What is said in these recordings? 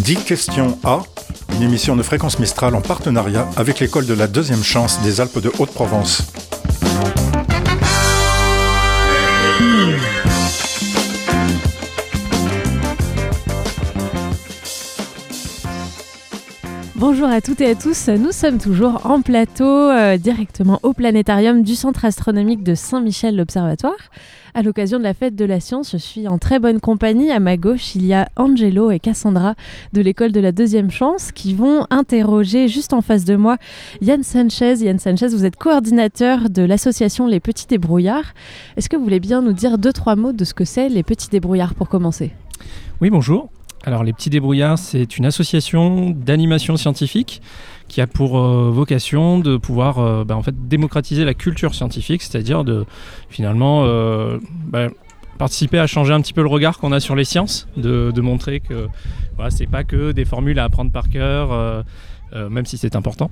10 questions à, une émission de Fréquence Mistral en partenariat avec l'école de la deuxième chance des Alpes de Haute-Provence. Bonjour à toutes et à tous, nous sommes toujours en plateau, directement au planétarium du Centre astronomique de Saint-Michel l'Observatoire. À l'occasion de la fête de la science, je suis en très bonne compagnie. À ma gauche, il y a Angelo et Cassandra de l'école de la deuxième chance qui vont interroger juste en face de moi Yann Sanchez. Yann Sanchez, vous êtes coordinateur de l'association Les Petits Débrouillards. Est-ce que vous voulez bien nous dire 2-3 mots de ce que c'est les Petits Débrouillards pour commencer ? Oui, bonjour. Alors, les Petits Débrouillards, c'est une association d'animation scientifique qui a pour vocation de pouvoir en fait, démocratiser la culture scientifique, c'est-à-dire de finalement participer à changer un petit peu le regard qu'on a sur les sciences, de montrer que voilà, c'est pas que des formules à apprendre par cœur, même si c'est important,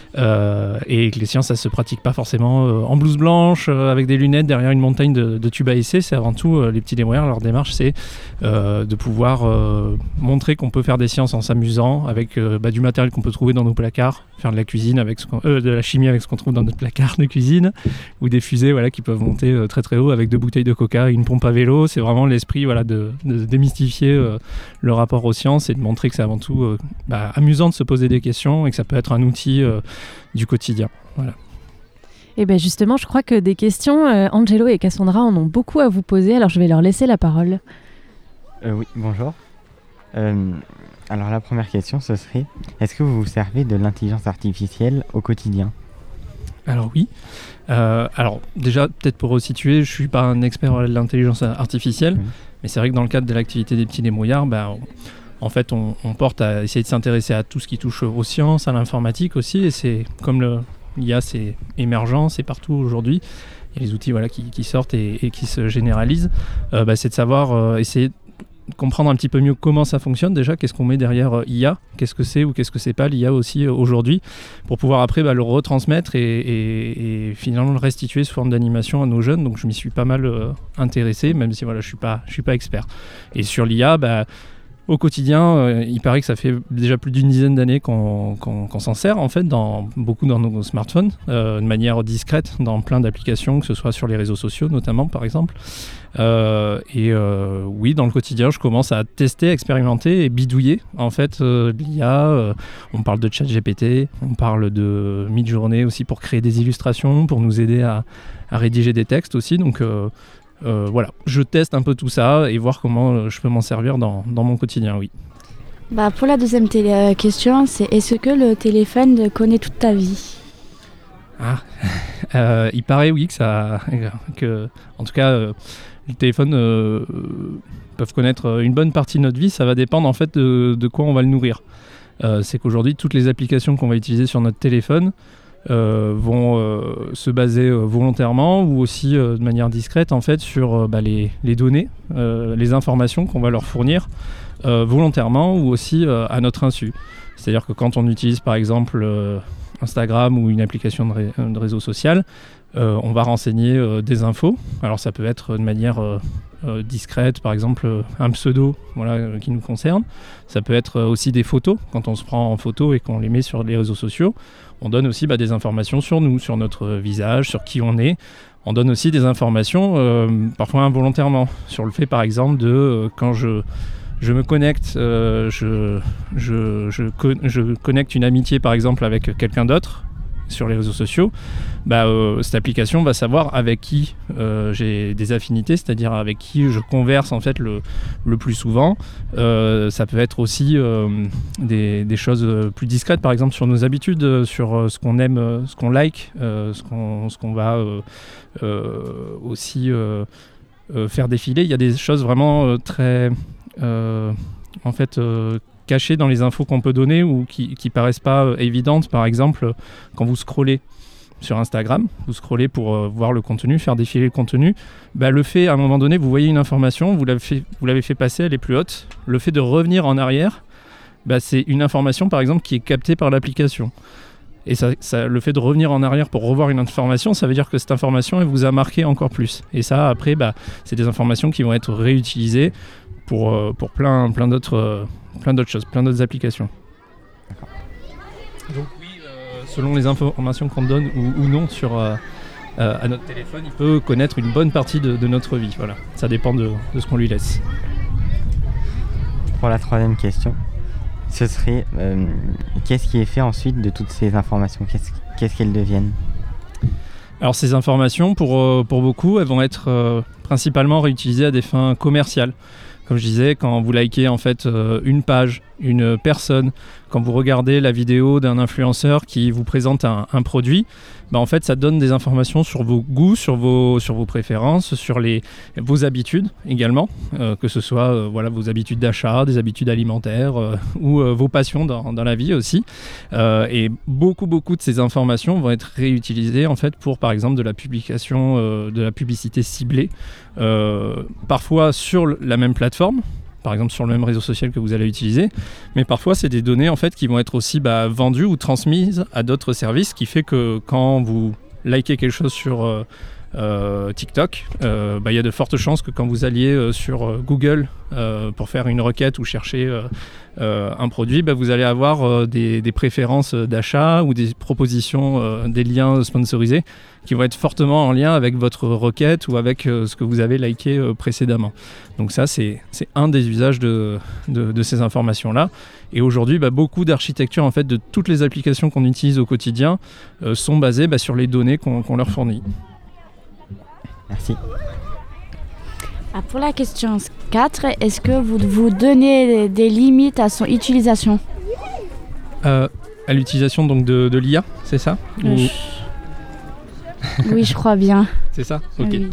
et que les sciences, ça se pratique pas forcément en blouse blanche, avec des lunettes derrière une montagne de tubes à essai. C'est avant tout les petits débrouillards. Leur démarche, c'est de pouvoir montrer qu'on peut faire des sciences en s'amusant avec du matériel qu'on peut trouver dans nos placards, faire de la cuisine avec de la chimie avec ce qu'on trouve dans notre placard de cuisine, ou des fusées qui peuvent monter très très haut avec 2 bouteilles de coca et une pompe à vélo. C'est vraiment l'esprit de démystifier le rapport aux sciences et de montrer que c'est avant tout amusant de se poser des questions et que ça peut être un outil du quotidien. Voilà. Et bien justement, je crois que des questions, Angelo et Cassandra en ont beaucoup à vous poser, alors je vais leur laisser la parole. Oui, bonjour. Alors la première question, ce serait, est-ce que vous vous servez de l'intelligence artificielle au quotidien ? Alors oui. Alors déjà, peut-être pour resituer, je ne suis pas un expert de l'intelligence artificielle, mais c'est vrai que dans le cadre de l'activité des petits débrouillards, en fait, on porte à essayer de s'intéresser à tout ce qui touche aux sciences, à l'informatique aussi, et c'est comme l'IA, c'est émergent, c'est partout aujourd'hui. Il y a les outils qui sortent et qui se généralisent. C'est de savoir essayer de comprendre un petit peu mieux comment ça fonctionne déjà, qu'est-ce qu'on met derrière IA, qu'est-ce que c'est ou qu'est-ce que c'est pas l'IA aussi aujourd'hui, pour pouvoir après le retransmettre et finalement le restituer sous forme d'animation à nos jeunes. Donc je m'y suis pas mal intéressé, même si je suis pas expert. Et sur l'IA, au quotidien, il paraît que ça fait déjà plus d'une dizaine d'années qu'on s'en sert en fait, beaucoup dans nos smartphones, de manière discrète, dans plein d'applications, que ce soit sur les réseaux sociaux notamment par exemple. Oui, dans le quotidien, je commence à tester, expérimenter et bidouiller en fait l'IA. On parle de ChatGPT, on parle de Midjourney aussi pour créer des illustrations, pour nous aider à rédiger des textes aussi. Donc je teste un peu tout ça et voir comment je peux m'en servir dans mon quotidien, oui. Pour la deuxième question, c'est est-ce que le téléphone connaît toute ta vie ? Il paraît oui que en tout cas les téléphones peuvent connaître une bonne partie de notre vie. Ça va dépendre en fait de quoi on va le nourrir. C'est qu'aujourd'hui toutes les applications qu'on va utiliser sur notre téléphone vont se baser volontairement ou aussi de manière discrète en fait sur les données, les informations qu'on va leur fournir volontairement ou aussi à notre insu. C'est-à-dire que quand on utilise par exemple Instagram ou une application de réseau social, on va renseigner des infos. Alors ça peut être de manière discrète, par exemple un pseudo qui nous concerne. Ça peut être aussi des photos. Quand on se prend en photo et qu'on les met sur les réseaux sociaux, on donne aussi des informations sur nous, sur notre visage, sur qui on est. On donne aussi des informations, parfois involontairement, sur le fait par exemple de quand je me connecte, je connecte une amitié par exemple avec quelqu'un d'autre sur les réseaux sociaux, cette application va savoir avec qui j'ai des affinités, c'est-à-dire avec qui je converse en fait le plus souvent. Ça peut être aussi des choses plus discrètes, par exemple sur nos habitudes, sur ce qu'on aime, ce qu'on like, ce qu'on va aussi faire défiler. Il y a des choses vraiment très cachées dans les infos qu'on peut donner ou qui paraissent pas évidentes. Par exemple, quand vous scrollez sur Instagram, vous scrollez pour voir le contenu, faire défiler le contenu, le fait à un moment donné, vous voyez une information, vous l'avez fait passer, elle est plus haute. Le fait de revenir en arrière, c'est une information par exemple qui est captée par l'application. Et le fait de revenir en arrière pour revoir une information, ça veut dire que cette information, elle vous a marqué encore plus. Et ça, après, c'est des informations qui vont être réutilisées pour plein d'autres choses, plein d'autres applications. D'accord. Donc oui, selon les informations qu'on donne ou non à notre téléphone, il peut connaître une bonne partie de notre vie. Voilà. Ça dépend de ce qu'on lui laisse. Pour la troisième question, ce serait qu'est-ce qui est fait ensuite de toutes ces informations ? Qu'est-ce qu'elles deviennent ? Alors ces informations, pour beaucoup, elles vont être principalement réutilisées à des fins commerciales. Comme je disais, quand vous likez en fait une page, une personne, quand vous regardez la vidéo d'un influenceur qui vous présente un produit, en fait ça donne des informations sur vos goûts, sur vos préférences, sur vos habitudes également, que ce soit vos habitudes d'achat, des habitudes alimentaires ou vos passions dans la vie aussi. Et beaucoup de ces informations vont être réutilisées en fait pour par exemple de la publication, de la publicité ciblée, parfois sur la même plateforme, par exemple sur le même réseau social que vous allez utiliser, mais parfois c'est des données en fait qui vont être aussi vendues ou transmises à d'autres services, qui fait que quand vous likez quelque chose sur TikTok, il y a de fortes chances que quand vous alliez sur Google pour faire une requête ou chercher un produit, vous allez avoir des préférences d'achat ou des propositions, des liens sponsorisés qui vont être fortement en lien avec votre requête ou avec ce que vous avez liké précédemment. Donc ça, c'est un des usages de ces informations-là. Et aujourd'hui, beaucoup d'architectures en fait, de toutes les applications qu'on utilise au quotidien sont basées sur les données qu'on leur fournit. Merci. Pour la question 4, est-ce que vous donnez des limites à son utilisation ? À l'utilisation donc de l'IA, c'est ça ? Oui, je crois bien. C'est ça ? Ok. Oui.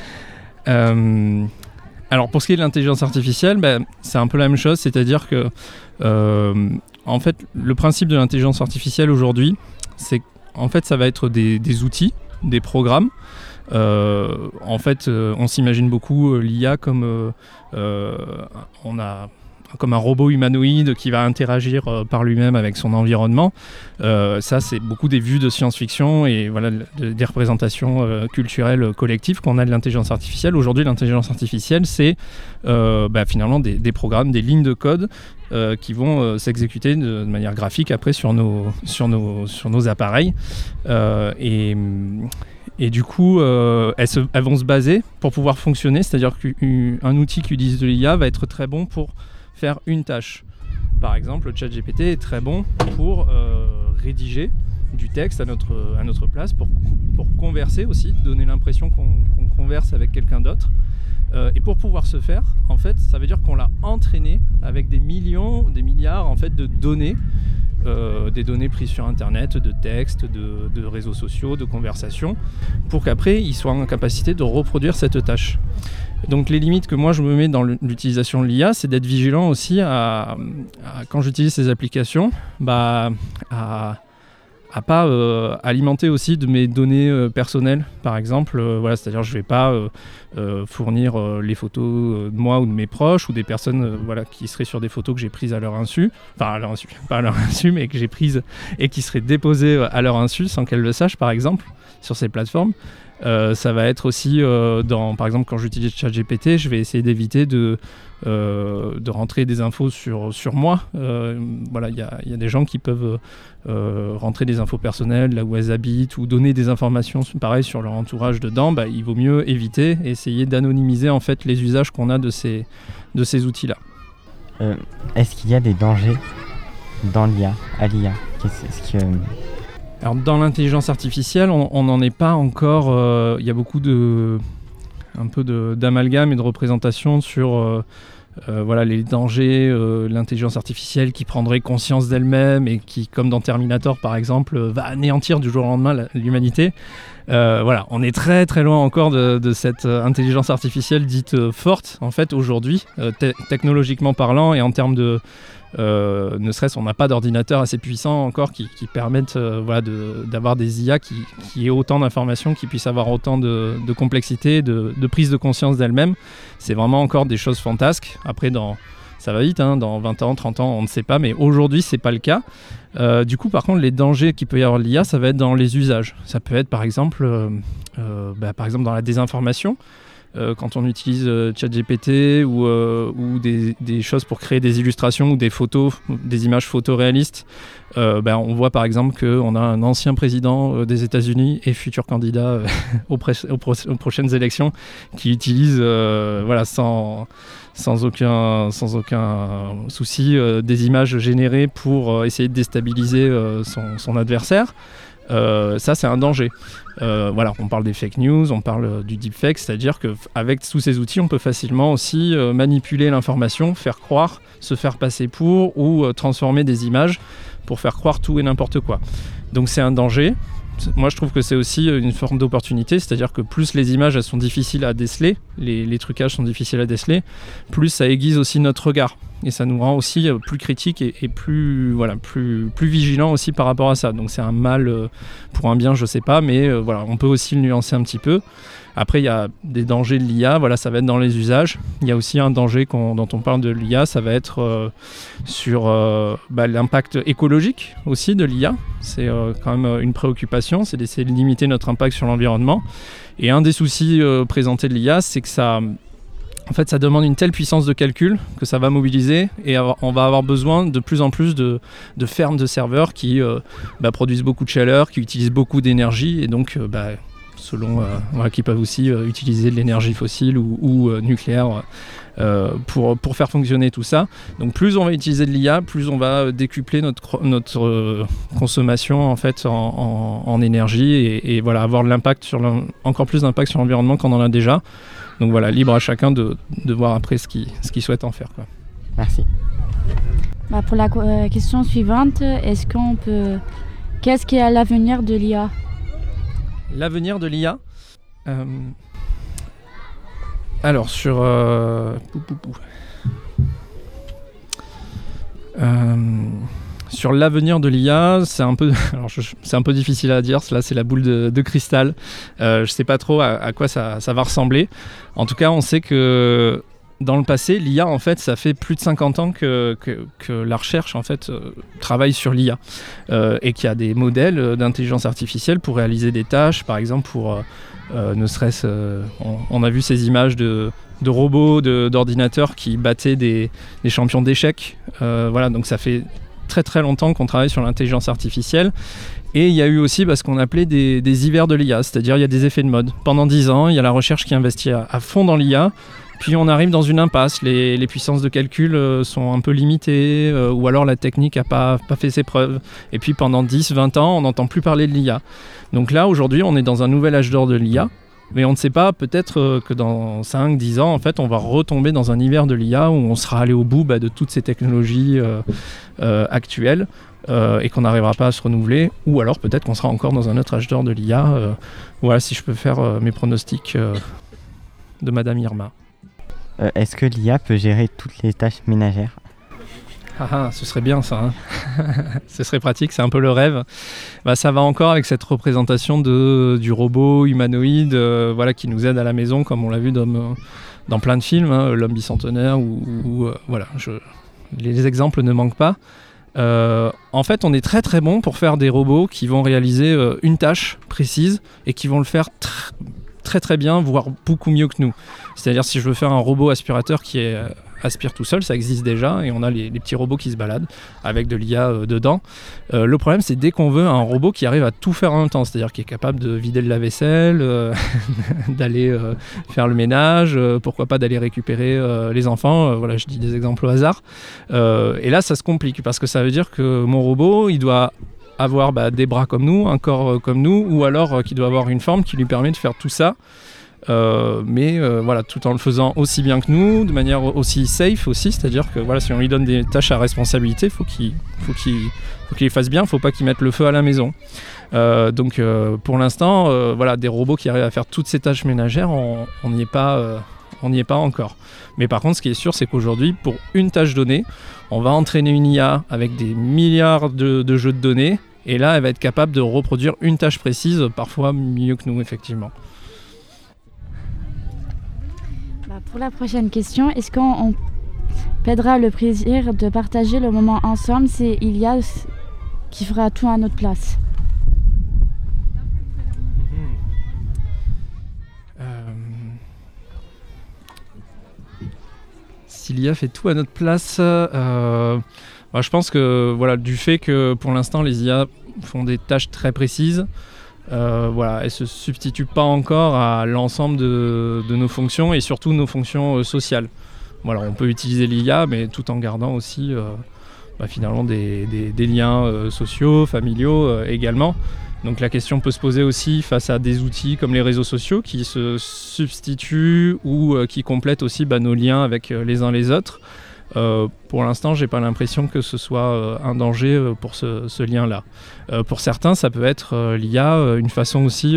Alors pour ce qui est de l'intelligence artificielle, c'est un peu la même chose, c'est-à-dire que en fait, le principe de l'intelligence artificielle aujourd'hui, c'est en fait ça va être des outils, des programmes. En fait, on s'imagine beaucoup l'IA comme comme un robot humanoïde qui va interagir par lui-même avec son environnement. Ça, c'est beaucoup des vues de science-fiction et voilà, des représentations culturelles collectives qu'on a de l'intelligence artificielle. Aujourd'hui, l'intelligence artificielle, c'est finalement des programmes, des lignes de code qui vont s'exécuter de manière graphique après sur nos appareils. Et du coup, elles vont se baser pour pouvoir fonctionner, c'est-à-dire qu'un outil qui utilise de l'IA va être très bon pour faire une tâche. Par exemple, le ChatGPT est très bon pour rédiger du texte à notre place, pour converser aussi, donner l'impression qu'on converse avec quelqu'un d'autre. Et pour pouvoir se faire, en fait, ça veut dire qu'on l'a entraîné avec des milliards en fait, de données, des données prises sur Internet, de textes, de réseaux sociaux, de conversations, pour qu'après, il soit en capacité de reproduire cette tâche. Donc les limites que moi je me mets dans l'utilisation de l'IA, c'est d'être vigilant aussi quand j'utilise ces applications, à pas alimenter aussi de mes données personnelles, par exemple. C'est-à-dire je ne vais pas fournir les photos de moi ou de mes proches ou des personnes qui seraient sur des photos que j'ai prises à leur insu, enfin à leur insu, pas à leur insu, mais que j'ai prises et qui seraient déposées à leur insu sans qu'elles le sachent, par exemple, sur ces plateformes. Ça va être aussi, par exemple, quand j'utilise ChatGPT, je vais essayer d'éviter de rentrer des infos sur moi. Il y a des gens qui peuvent rentrer des infos personnelles, là où elles habitent, ou donner des informations, pareil, sur leur entourage dedans. Il vaut mieux éviter et essayer d'anonymiser en fait les usages qu'on a de ces outils-là. Est-ce qu'il y a des dangers dans l'IA, à l'IA ? Alors dans l'intelligence artificielle, on n'en est pas encore. Il y a beaucoup d'amalgame et de représentation sur les dangers, l'intelligence artificielle qui prendrait conscience d'elle-même et qui, comme dans Terminator par exemple, va anéantir du jour au lendemain l'humanité. On est très très loin encore de cette intelligence artificielle dite forte en fait aujourd'hui, technologiquement parlant et en termes de ne serait-ce on n'a pas d'ordinateur assez puissant encore qui permettent d'avoir des IA qui aient autant d'informations, qui puissent avoir autant de complexité, de prise de conscience d'elles-mêmes. C'est vraiment encore des choses fantasques. Après, ça va vite, dans 20 ans, 30 ans, on ne sait pas, mais aujourd'hui, c'est pas le cas. Du coup, par contre, les dangers qu'il peut y avoir de l'IA, ça va être dans les usages. Ça peut être, par exemple dans la désinformation. quand on utilise ChatGPT ou des choses pour créer des illustrations ou des photos, des images photoréalistes, on voit par exemple qu'on a un ancien président des États-Unis et futur candidat aux prochaines élections qui utilise sans aucun souci des images générées pour essayer de déstabiliser son adversaire. Ça, c'est un danger. On parle des fake news, on parle du deepfake, c'est-à-dire qu'avec tous ces outils, on peut facilement aussi manipuler l'information, faire croire, se faire passer pour ou transformer des images pour faire croire tout et n'importe quoi. Donc c'est un danger. Moi, je trouve que c'est aussi une forme d'opportunité, c'est-à-dire que plus les images elles sont difficiles à déceler, les trucages sont difficiles à déceler, plus ça aiguise aussi notre regard. Et ça nous rend aussi plus critiques et plus vigilants aussi par rapport à ça. Donc c'est un mal pour un bien, je sais pas, mais on peut aussi le nuancer un petit peu. Après, il y a des dangers de l'IA, ça va être dans les usages. Il y a aussi un danger dont on parle de l'IA, ça va être sur l'impact écologique aussi de l'IA. C'est quand même une préoccupation, c'est d'essayer de limiter notre impact sur l'environnement. Et un des soucis présentés de l'IA, c'est que ça demande une telle puissance de calcul que ça va mobiliser et on va avoir besoin de plus en plus de fermes de serveurs qui produisent beaucoup de chaleur, qui utilisent beaucoup d'énergie et donc qui peuvent aussi utiliser de l'énergie fossile ou nucléaire pour faire fonctionner tout ça. Donc plus on va utiliser de l'IA, plus on va décupler notre consommation en fait en énergie et avoir de l'impact encore plus d'impact sur l'environnement qu'on en a déjà. Donc libre à chacun de voir après ce qu'il souhaite en faire, quoi. Merci. Pour la question suivante, qu'est-ce qui est l'avenir de l'IA ? L'avenir de l'IA alors sur sur l'avenir de l'IA, c'est un peu difficile à dire. Là, c'est la boule de cristal. Je sais pas trop à quoi ça va ressembler. En tout cas, on sait que dans le passé, l'IA, en fait, ça fait plus de 50 ans que la recherche, en fait, travaille sur l'IA. Et qu'il y a des modèles d'intelligence artificielle pour réaliser des tâches, par exemple, pour ne serait-ce... on a vu ces images de robots, d'ordinateurs qui battaient des champions d'échecs. Donc ça fait très très longtemps qu'on travaille sur l'intelligence artificielle. Et il y a eu aussi ce qu'on appelait des hivers de l'IA, c'est-à-dire il y a des effets de mode. Pendant 10 ans, il y a la recherche qui investit à fond dans l'IA. Puis on arrive dans une impasse, les puissances de calcul sont un peu limitées, ou alors la technique n'a pas fait ses preuves. Et puis pendant 10-20 ans, on n'entend plus parler de l'IA. Donc là, aujourd'hui, on est dans un nouvel âge d'or de l'IA, mais on ne sait pas, peut-être que dans 5-10 ans, en fait, on va retomber dans un hiver de l'IA où on sera allé au bout de toutes ces technologies actuelles et qu'on n'arrivera pas à se renouveler, ou alors peut-être qu'on sera encore dans un autre âge d'or de l'IA. Voilà, si je peux faire mes pronostics de Madame Irma. Est-ce que l'IA peut gérer toutes les tâches ménagères ? Ce serait bien ça, hein. Ce serait pratique, c'est un peu le rêve. Ça va encore avec cette représentation du robot humanoïde qui nous aide à la maison, comme on l'a vu dans plein de films, hein, l'homme bicentenaire, les exemples ne manquent pas. En fait, on est très très bon pour faire des robots qui vont réaliser une tâche précise et qui vont le faire très très bien, voire beaucoup mieux que nous. C'est-à-dire si je veux faire un robot aspirateur qui aspire tout seul, ça existe déjà et on a les petits robots qui se baladent avec de l'IA dedans. Le problème, c'est dès qu'on veut un robot qui arrive à tout faire en même temps, c'est-à-dire qui est capable de vider le lave-vaisselle, d'aller faire le ménage, pourquoi pas d'aller récupérer les enfants, je dis des exemples au hasard. Et là, ça se complique parce que ça veut dire que mon robot, il doit avoir des bras comme nous, un corps comme nous, ou alors qu'il doit avoir une forme qui lui permet de faire tout ça, mais tout en le faisant aussi bien que nous, de manière aussi safe aussi, c'est-à-dire que si on lui donne des tâches à responsabilité, faut qu'il les fasse bien, faut pas qu'il mette le feu à la maison. Donc pour l'instant, des robots qui arrivent à faire toutes ces tâches ménagères, on n'y est pas encore. Mais par contre, ce qui est sûr, c'est qu'aujourd'hui, pour une tâche donnée, on va entraîner une IA avec des milliards de jeux de données, et là, elle va être capable de reproduire une tâche précise, parfois mieux que nous, effectivement. Pour la prochaine question, est-ce qu'on perdra le plaisir de partager le moment ensemble si l'IA qui fera tout à notre place ? si l'IA fait tout à notre place, je pense que du fait que pour l'instant les IA font des tâches très précises, elles ne se substituent pas encore à l'ensemble de nos fonctions et surtout nos fonctions sociales. On peut utiliser l'IA, mais tout en gardant aussi finalement des liens sociaux, familiaux également. Donc la question peut se poser aussi face à des outils comme les réseaux sociaux qui se substituent ou qui complètent aussi nos liens avec les uns les autres. Pour l'instant, j'ai pas l'impression que ce soit un danger pour ce lien-là. Pour certains, ça peut être l'IA, une façon aussi,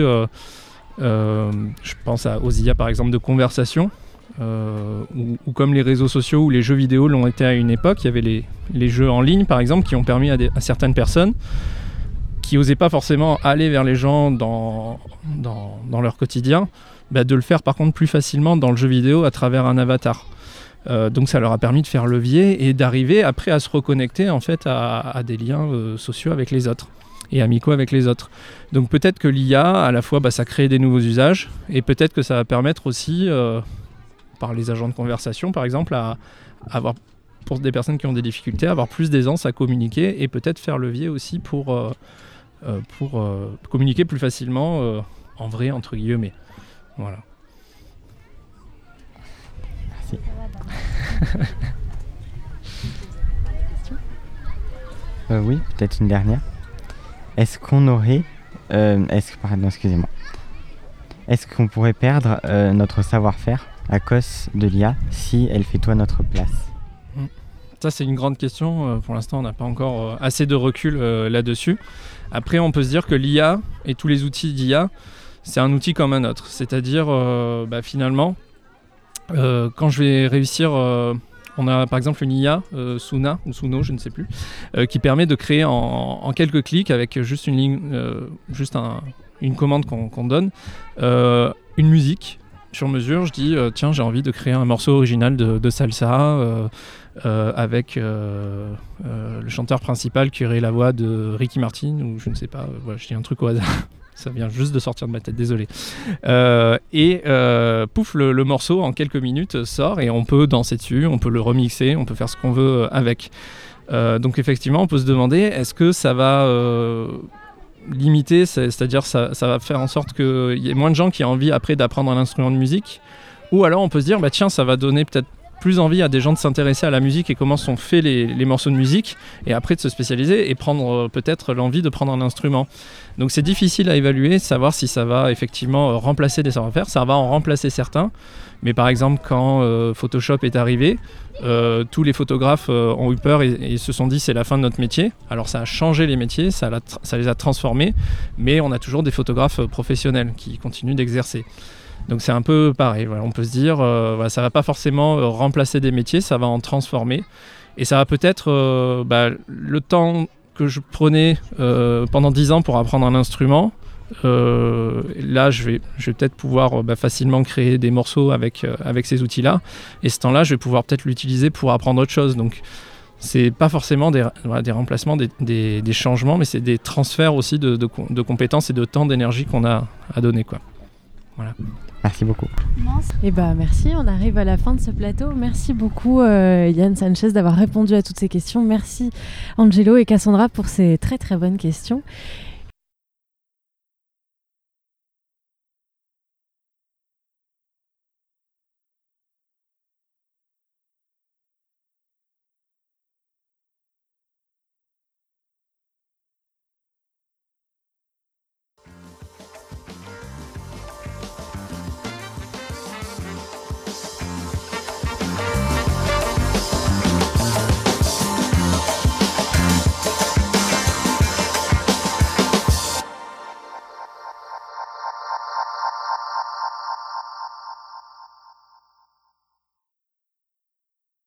je pense aux IA par exemple de conversation, ou comme les réseaux sociaux ou les jeux vidéo l'ont été à une époque. Il y avait les jeux en ligne par exemple qui ont permis à certaines personnes qui n'osaient pas forcément aller vers les gens dans leur quotidien, de le faire par contre plus facilement dans le jeu vidéo à travers un avatar. Donc ça leur a permis de faire levier et d'arriver après à se reconnecter en fait à des liens sociaux avec les autres et amicaux avec les autres. Donc peut-être que l'IA, à la fois ça crée des nouveaux usages et peut-être que ça va permettre aussi, par les agents de conversation par exemple, à avoir, pour des personnes qui ont des difficultés, avoir plus d'aisance à communiquer et peut-être faire levier aussi pour communiquer plus facilement en vrai entre guillemets. Voilà. Merci. Oui, peut-être une dernière. Est-ce qu'on pourrait perdre notre savoir-faire à cause de l'IA si elle fait tout à notre place ? Ça, c'est une grande question. Pour l'instant, on n'a pas encore assez de recul là-dessus. Après, on peut se dire que l'IA et tous les outils d'IA, c'est un outil comme un autre. C'est-à-dire, finalement, quand je vais réussir... on a par exemple une IA, Suna ou Suno, je ne sais plus, qui permet de créer en quelques clics avec juste une ligne, une commande qu'on donne, une musique sur mesure. Je dis tiens, j'ai envie de créer un morceau original de salsa avec le chanteur principal qui aurait la voix de Ricky Martin ou je ne sais pas. Je dis un truc au hasard. Ça vient juste de sortir de ma tête, désolé. Pouf, le morceau en quelques minutes sort et on peut danser dessus, on peut le remixer, on peut faire ce qu'on veut avec. Donc effectivement, on peut se demander, est-ce que ça va limiter, c'est-à-dire ça va faire en sorte qu'il y ait moins de gens qui aient envie après d'apprendre un instrument de musique, ou alors on peut se dire, tiens, ça va donner peut-être plus envie à des gens de s'intéresser à la musique et comment sont faits les morceaux de musique et après de se spécialiser et prendre peut-être l'envie de prendre un instrument. Donc c'est difficile à évaluer, savoir si ça va effectivement remplacer des savoir-faire. Ça va en remplacer certains, mais par exemple quand Photoshop est arrivé, tous les photographes ont eu peur et se sont dit c'est la fin de notre métier. Alors ça a changé les métiers, ça les a transformés, mais on a toujours des photographes professionnels qui continuent d'exercer. Donc c'est un peu pareil, on peut se dire ça va pas forcément remplacer des métiers, ça va en transformer et ça va peut-être le temps que je prenais pendant 10 ans pour apprendre un instrument, là je vais peut-être pouvoir facilement créer des morceaux avec ces outils-là et ce temps-là je vais pouvoir peut-être l'utiliser pour apprendre autre chose. Donc c'est pas forcément des remplacements, des changements, mais c'est des transferts aussi de compétences et de temps, d'énergie qu'on a à donner, quoi. Voilà. Merci beaucoup. Merci, on arrive à la fin de ce plateau. Merci beaucoup Yann Sanchez d'avoir répondu à toutes ces questions. Merci Angelo et Cassandra pour ces très très bonnes questions.